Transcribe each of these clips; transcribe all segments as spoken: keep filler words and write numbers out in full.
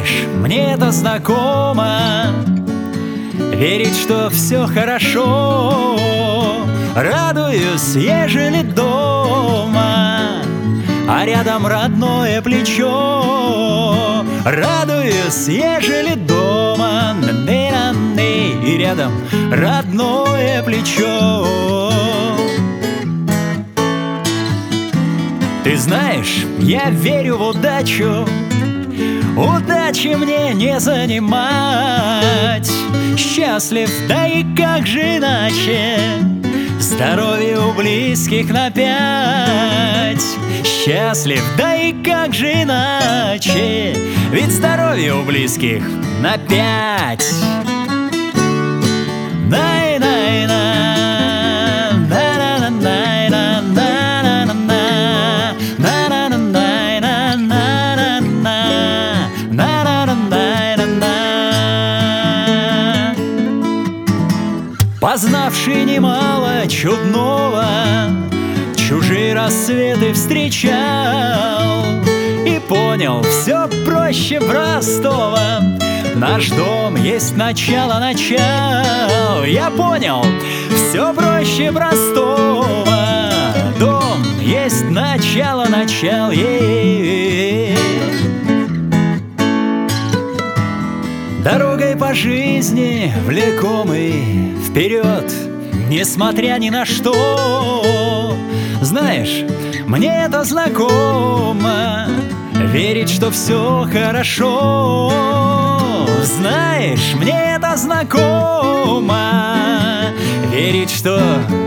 знаешь, мне это знакомо, верить, что все хорошо. Радуюсь, ежели дома, а рядом родное плечо. Радуюсь, ежели дома, и рядом родное плечо. Ты знаешь, я верю в удачу, удачи мне не занимать. Счастлив, да и как же иначе, здоровье у близких на пять. Счастлив, да и как же иначе, ведь здоровье у близких на пять. Познавший немало чудного, чужие рассветы встречал и понял, все проще простого. Наш дом есть начало начал. Я понял, все проще простого. Дом есть начало начал. Е-е-е. Дорогой по жизни влекомый вперед, несмотря ни на что. Знаешь, мне это знакомо, верить, что все хорошо. Знаешь, мне это знакомо, верить, что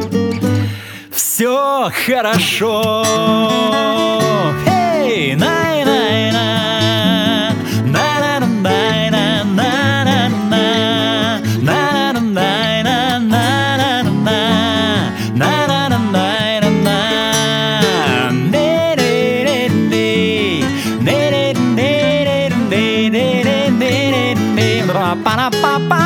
все хорошо. Эй, най-най-на. Па-па-па.